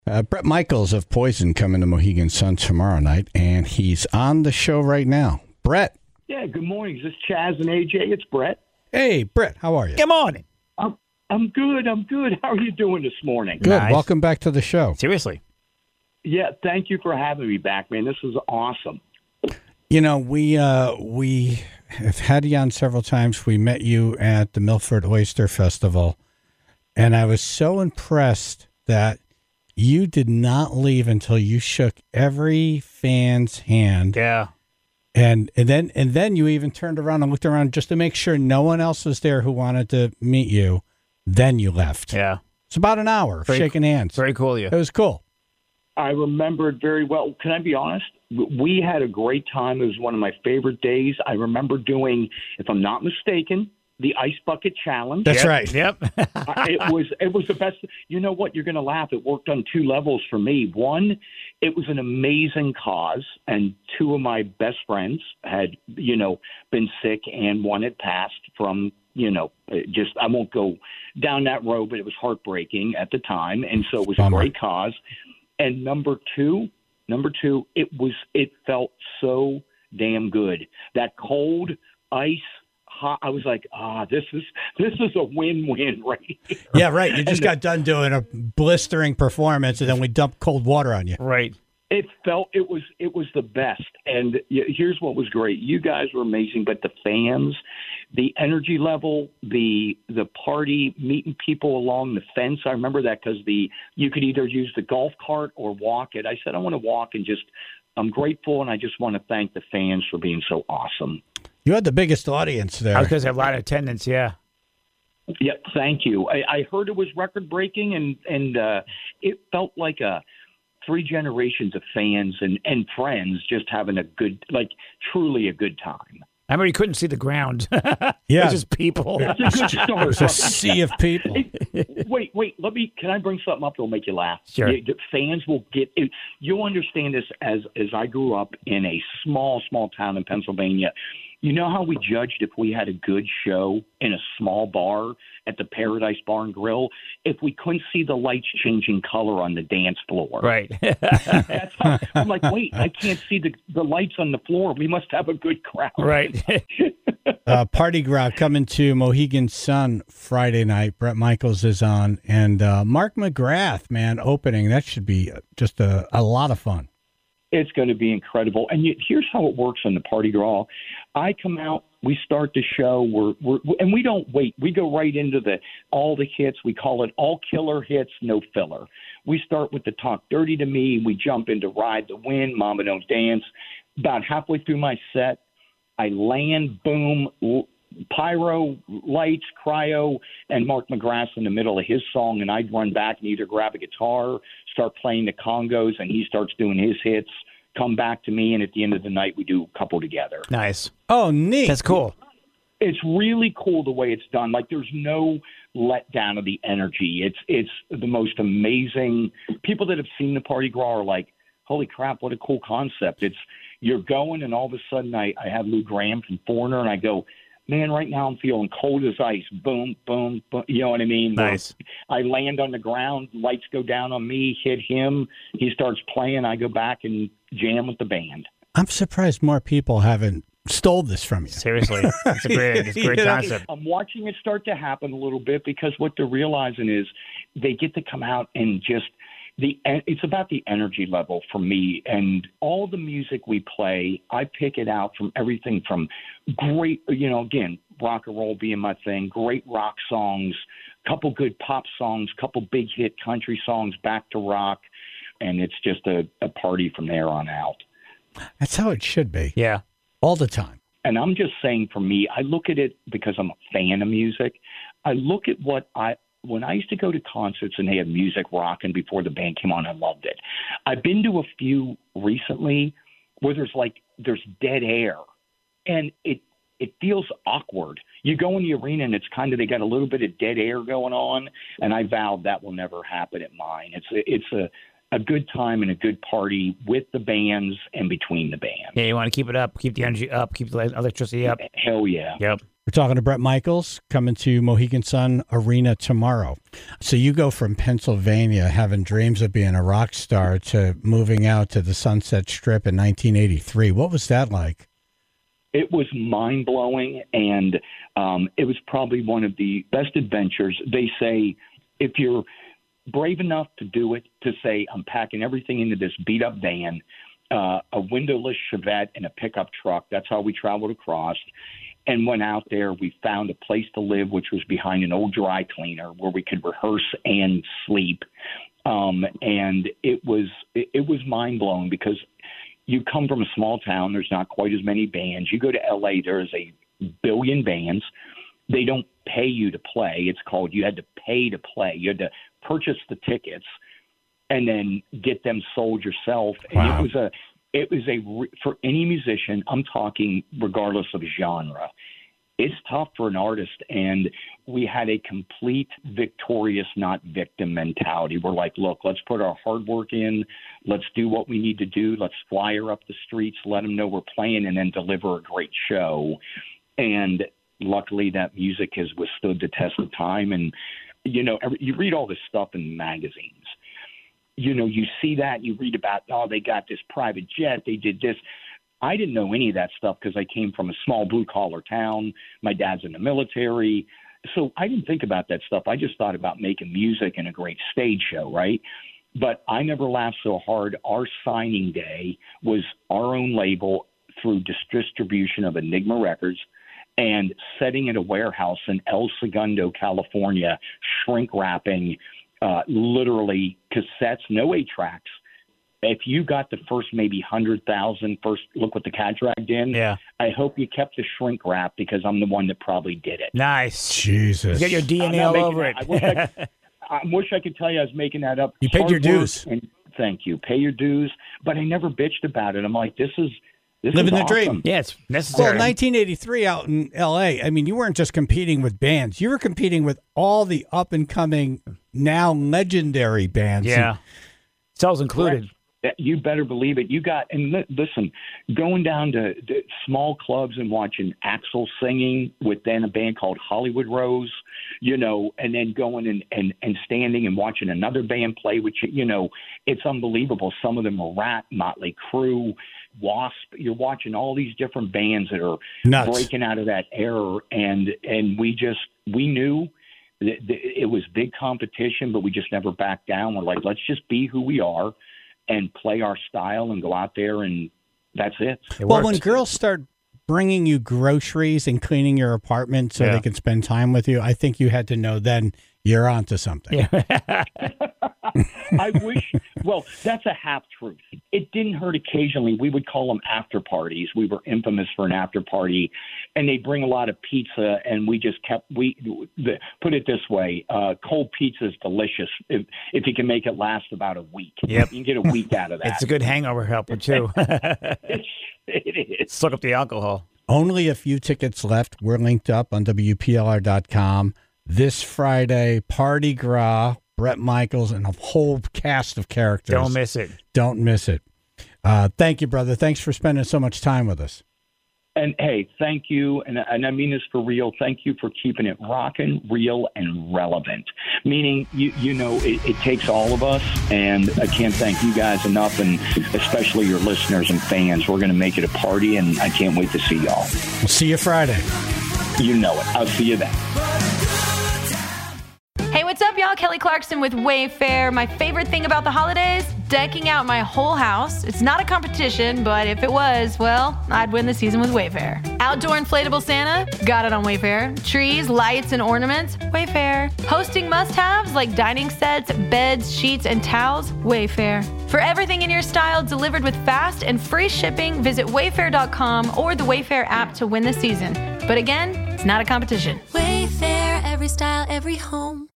Brett Michaels of Poison coming to Mohegan Sun tomorrow night, and he's on the show right now. Brett. Yeah, good morning. Is this Chaz and AJ? It's Brett. Hey, Brett, how are you? Good morning. I'm good. How are you doing this morning? Good. Nice. Welcome back to the show. Seriously. Yeah, thank you for having me back, man. This is awesome. You know, we have had you on several times. We met you at the Milford Oyster Festival, and I was so impressed that you did not leave until you shook every fan's hand. Yeah. And then you even turned around and looked around just to make sure no one else was there who wanted to meet you. Then you left. Yeah. It's about an hour of shaking hands. Very cool of you. It was cool. I remember it very well. Can I be honest? We had a great time. It was one of my favorite days. I remember doing, if I'm not mistaken, the Ice Bucket Challenge. That's right. Yep. It was the best. You know what? You're going to laugh. It worked on two levels for me. One, it was an amazing cause, and two of my best friends had, been sick, and one had passed from, just I won't go down that road, but it was heartbreaking at the time, and so it was Bummer. a great cause. And number two, it felt so damn good. That cold ice. I was like, this is a win-win right here. Yeah, right. You just got done doing a blistering performance, and then we dumped cold water on you. Right. It was the best. And here's what was great. You guys were amazing, but the fans, the energy level, the party, meeting people along the fence. I remember that because you could either use the golf cart or walk it. I said, I want to walk and I'm grateful, and I just want to thank the fans for being so awesome. You had the biggest audience there. Because a lot of attendance, yeah. Yeah, thank you. I heard it was record-breaking, and it felt like 3 generations of fans and friends just having truly a good time. I remember you couldn't see the ground. Yeah. It was just people. That's a good start. There's a sea of people. Wait. Can I bring something up that'll make you laugh? Sure. The fans will get it. You'll understand this as I grew up in a small town in Pennsylvania. You know how we judged if we had a good show in a small bar at the Paradise Bar and Grill if we couldn't see the lights changing color on the dance floor? Right. That's how, I'm like, wait, I can't see the lights on the floor. We must have a good crowd. Right. Party Crowd coming to Mohegan Sun Friday night. Brett Michaels is on. And Mark McGrath, man, opening. That should be just a lot of fun. It's going to be incredible. And here's how it works on the Party Grawl. I come out, we start the show, and we don't wait. We go right into all the hits. We call it all killer hits, no filler. We start with the Talk Dirty to Me. We jump into Ride the Wind, Mama Don't Dance. About halfway through my set, I land, boom, pyro, lights, cryo, and Mark McGrath in the middle of his song, and I'd run back and either grab a guitar, start playing the congos, and he starts doing his hits, come back to me, and at the end of the night, we do a couple together. Nice. Oh, neat. That's cool. It's really cool the way it's done. Like, there's no letdown of the energy. It's the most amazing. People that have seen the Party Grawl are like, holy crap, what a cool concept. You're going, and all of a sudden I have Lou Graham from Foreigner, and I go, man, right now I'm feeling cold as ice. Boom, boom, boom. You know what I mean? Nice. I land on the ground, lights go down on me, hit him. He starts playing. I go back and jam with the band. I'm surprised more people haven't stole this from you. Seriously. It's a great concept. I'm watching it start to happen a little bit because what they're realizing is they get to come out and just it's about the energy level for me, and all the music we play, I pick it out from everything from great, again, rock and roll being my thing, great rock songs, couple good pop songs, couple big hit country songs, back to rock, and it's just a party from there on out. That's how it should be. Yeah. All the time. And I'm just saying, for me, I look at it because I'm a fan of music. I look at when I used to go to concerts and they had music rocking before the band came on, I loved it. I've been to a few recently where there's dead air, and it feels awkward. You go in the arena and it's kind of, they got a little bit of dead air going on, and I vowed that will never happen at mine. It's a good time and a good party with the bands and between the bands. Yeah, you want to keep it up, keep the energy up, keep the electricity up. Hell yeah. Yep. We're talking to Bret Michaels, coming to Mohegan Sun Arena tomorrow. So you go from Pennsylvania, having dreams of being a rock star, to moving out to the Sunset Strip in 1983. What was that like? It was mind-blowing, and it was probably one of the best adventures. They say if you're brave enough to do it, to say, I'm packing everything into this beat-up van, a windowless Chevette and a pickup truck. That's how we traveled across and went out there. We found a place to live, which was behind an old dry cleaner where we could rehearse and sleep. And it was mind-blowing because you come from a small town. There's not quite as many bands. You go to L.A., there's a billion bands. They don't pay you to play. It's called you had to pay to play. You had to purchase the tickets and then get them sold yourself. Wow. And it was for any musician, I'm talking regardless of genre, it's tough for an artist. And we had a complete victorious, not victim mentality. We're like, look, let's put our hard work in. Let's do what we need to do. Let's flyer up the streets, let them know we're playing, and then deliver a great show. And luckily that music has withstood the test of time. And, you know, you read all this stuff in magazines. You know, you see that, you read about, oh, they got this private jet, they did this. I didn't know any of that stuff because I came from a small blue-collar town. My dad's in the military. So I didn't think about that stuff. I just thought about making music and a great stage show, right? But I never laughed so hard. Our signing day was our own label through distribution of Enigma Records and setting in a warehouse in El Segundo, California, shrink-wrapping literally cassettes, no 8-tracks. If you got the first maybe 100,000 first look what the cat dragged in, Yeah. I hope you kept the shrink wrap because I'm the one that probably did it. Nice. Jesus. You got your I'm DNA not all making over that. it. I wish I could tell you I was making that up. You paid Hard your work dues. And thank you. Pay your dues. But I never bitched about it. I'm like, this is Living the awesome. dream. Yeah, it's Well, necessary. 1983 out in L.A., I mean, you weren't just competing with bands. You were competing with all the up-and-coming, now legendary bands. Yeah. Selves included. You better believe it. You got, and listen, going down to small clubs and watching Axl singing with then a band called Hollywood Rose, you know, and then going and standing and watching another band play, which, you know, it's unbelievable. Some of them are Rat, Motley Crue, Wasp. You're watching all these different bands that are Nuts. breaking out of that era. And we knew that it was big competition, but we just never backed down. We're like, let's just be who we are and play our style and go out there, and that's it. Well, when girls start bringing you groceries and cleaning your apartment so Yeah. they can spend time with you, I think you had to know then you're onto something. Yeah. I wish, well, that's a half truth. It didn't hurt occasionally. We would call them after parties. We were infamous for an after party, and they bring a lot of pizza, and we just put it this way, cold pizza is delicious if you can make it last about a week. Yep. You can get a week out of that. It's a good hangover helper, too. It is. Suck up the alcohol. Only a few tickets left. We're linked up on WPLR.com. This Friday, Party Gras, Bret Michaels, and a whole cast of characters. Don't miss it. Don't miss it. Thank you, brother. Thanks for spending so much time with us. And, hey, thank you, and I mean this for real. Thank you for keeping it rocking, real, and relevant. Meaning, you know, it takes all of us, and I can't thank you guys enough, and especially your listeners and fans. We're going to make it a party, and I can't wait to see y'all. We'll see you Friday. You know it. I'll see you then. Hey, what's up, y'all? Kelly Clarkson with Wayfair. My favorite thing about the holidays? Decking out my whole house. It's not a competition, but if it was, well, I'd win the season with Wayfair. Outdoor inflatable Santa? Got it on Wayfair. Trees, lights, and ornaments? Wayfair. Hosting must-haves like dining sets, beds, sheets, and towels? Wayfair. For everything in your style delivered with fast and free shipping, visit Wayfair.com or the Wayfair app to win the season. But again, it's not a competition. Wayfair, every style, every home.